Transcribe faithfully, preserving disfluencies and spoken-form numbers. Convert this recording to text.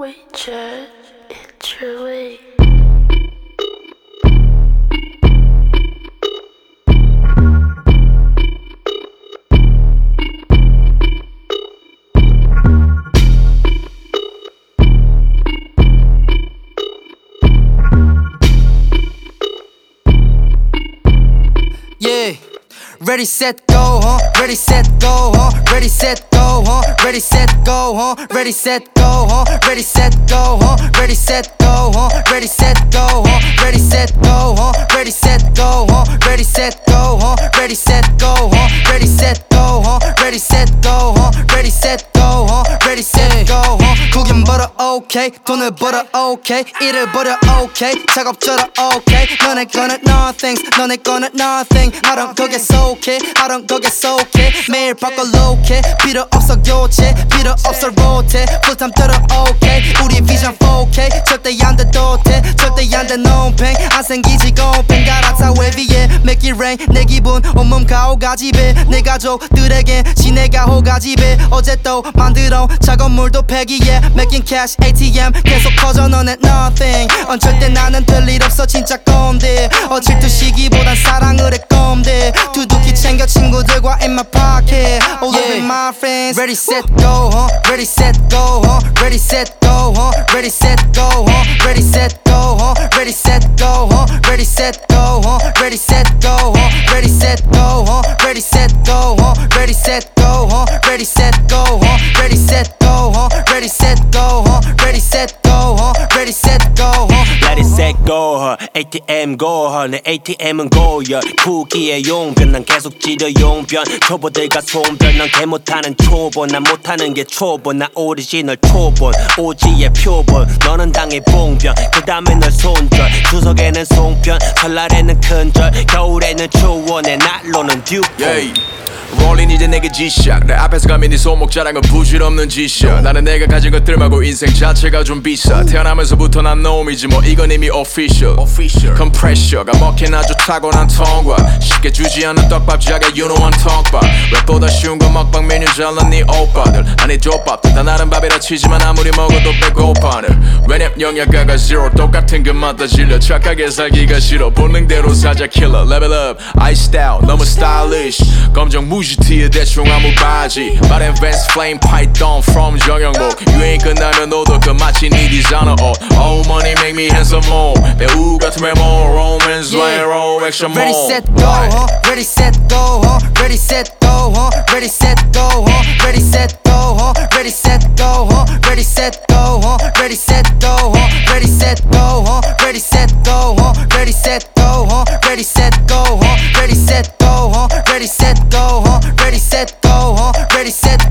Wait, Chad, it's your late. Yeah, ready, set, go, huh? Ready, set, go, huh? Ready, set, go, huh? Ready, set, go, huh? Ready, set, go, huh? Ready, set, go, huh? Ready, set, go, huh? Ready, set, go, huh? Ready, set, go, huh? Ready, set, go, huh? Ready, set, go, huh? Ready, set, go, huh? Ready, set, go, huh? Ready, set, go, huh? Ready, set, go, huh? Ready, set, go, huh? 구긴 벌어 okay, 돈을 벌어 okay, 일을 벌여 okay, 작업처럼 okay. 너네 거는 nothings, 너네 거는 nothing. I don't go get so okay, I don't go get so okay. 매일 바꿔 low key, 필요 없어 교체, 필요 없어 rotate. Full time 들어 okay, 우리 vision four K. 절대 안 돼 도태, 절대 안 돼 no pain. 안 생기지 공평 갈아타 wave 위에 make it rain. 내 기분 온몸 가오가지배, 내 가족들에겐 시내가 호가지배. 어제 또 만들어 작업물도 폐기해 making cash 에이티엠 계속 커져 너네 nothing. 어쩔 때 나는 될 일 없어 진짜 꼰대. 어 질투시기보단 사랑을 해 꼰대. 두둑히 챙겨 친구들과 in my pocket, all yeah. With my friends. Ready set go, huh? Ready set go, huh? Ready set go, huh? Ready set go, huh? Ready set go, huh? Ready set go, huh? Ready set go, huh? Ready set go, huh? Ready set go, huh? Ready set go, huh? Ready set go, huh? Ready set go, huh? Ready set go, huh? Ready set go, huh? Ready set go, huh? Ready set go, huh? Ready set go, huh? 에이티엠 go, huh? 내 에이티엠은 고여 쿠키의 용변 난 계속 지려 용변. 초보들과 손변 넌 개 못하는 초보. 난 못하는 게 초보. 나 오리지널 초본 오지의 표본. 너는 당해 봉변 그 다음에 널 손절. 추석에는 송편 설날에는 큰절 겨울에는 추워 내 난로는 듀폰. yeah. 롤린 이제 내게 지시작. 내 앞에서 감히 네 손목 자랑은 부질없는 짓이야. 나는 내가 가진 것들 말고 인생 자체가 좀 비싸. 태어나면서부터 난 놈이지 뭐 이건 이미 official. 컴프레셔가 먹힌 아주 타고난 통과. 쉽게 주지 않는 떡밥자가 유노한 턱밥. 랩보다 쉬운 건 먹방 메뉴 잘난 네 오빠들. 아니 족밥들 다 나름 밥이라 치지만 아무리 먹어도 배고파는. 왜냐면 영양가가 zero 똑같은 것마다 질려. 착하게 살기가 싫어 본능대로 사자 killer. Level up ice style 너무 stylish. 검정 무지 티에 대충 아무 바지. 바른 벤스 flame python from 정영복. 유행 끝나면 너도 그 마치 네 디자이너 옷. Oh money make me handsome more. 배우 같은 메모 romance like roll action more. Ready set go, huh? Ready set go, huh? Ready set go, huh? Ready set go, huh? Ready set go, huh? Ready set go, huh? Ready set go, huh? Ready set go, huh? Ready set go, huh? Ready set go, huh? Ready set go, huh? Ready set go, huh? Ready set go, huh? Ready set go, huh? Ready set go, huh? Ready set